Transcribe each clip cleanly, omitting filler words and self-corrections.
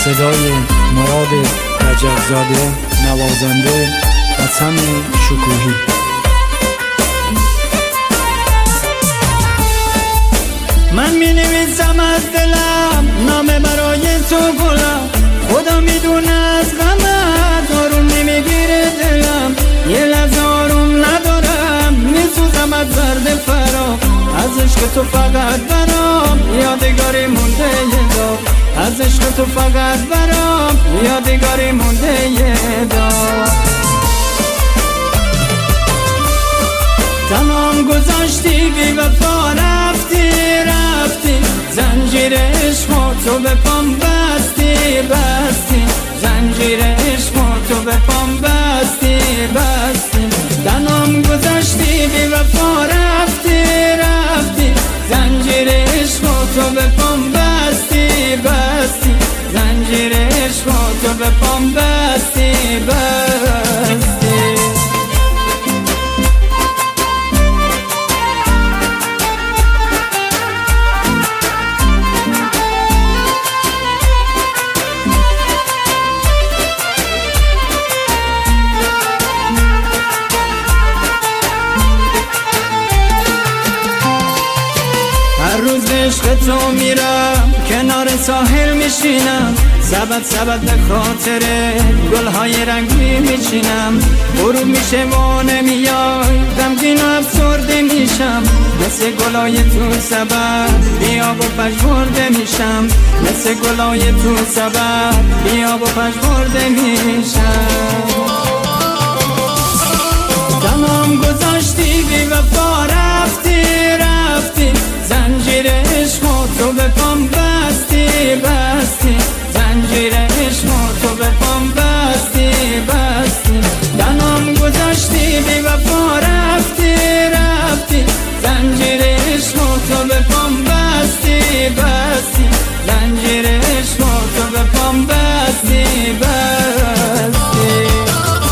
صدای مراد رجبزاده، نوازنده حسن شکوهی. من می نویسم از دلم نامه برای تو گلم، خدا میدونه از غمت آروم نمیگیره دلم، یه لحظه آروم ندارم میسوزم از درد فرام، از عشق تو فقط برام یادگاری مونده یه دار، از عشق تو فقط برام یادگاری مونده یه دار. تمام گذاشتی بی وفا رفتی رفتی، زنجیر عشق تو به پام بستی بستی، زنجیر عشق تو به پام بستی بستی. تمام گذاشتی بی وفا رفتی رفتی، زنجیر عشق تو به پام بستی بستی، زنجیر عشق تو به پام بستی بستی. هر روز عشق تو میرم کنار ساحل میشینم، سبد به خاطر گلهای رنگی میچینم، غروب میشه و نمیای غمگین و افسرده میشم، مثل گلای تو سبد بیاب و پژمرده میشم، مثل گلای تو سبد بیاب و پژمرده میشم. تمام گذاشتی بی وفا رفتی رفتی، زنجیر عشق تو به پام بستی بستی، زنجیر عشق تو به پام بستی بستی. تمام گذاشتی بی وفا رفتی رفتی، زنجیر عشق تو به پام بستی بستی، زنجیر عشق تو به پام بستی بستی.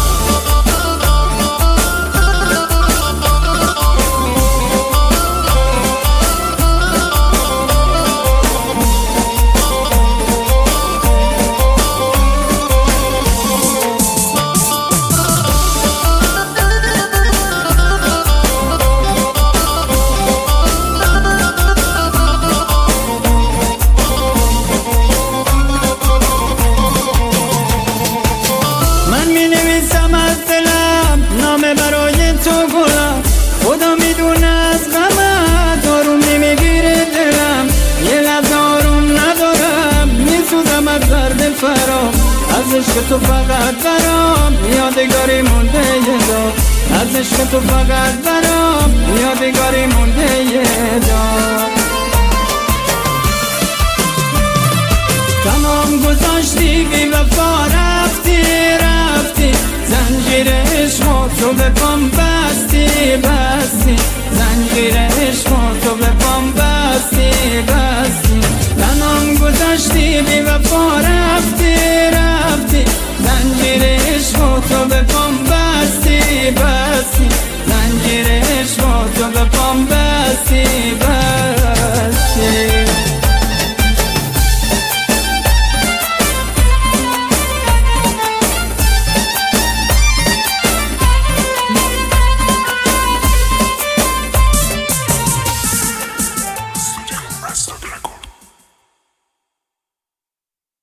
نامه برای تو گلم، خدا میدونه از غمت آروم نمیگیره دلم، یه لحظه آروم ندارم میسوزم از درد فرام، از عشق تو فقط برام یادگاری مونده یه دار، از عشق تو فقط برام یادگاری مونده یه دار. تمام گذاشتی بی وفا رفتی رفتی، زنجیر عشق تو به پام بستی بستی، زنجیر عشق تو به پام بستی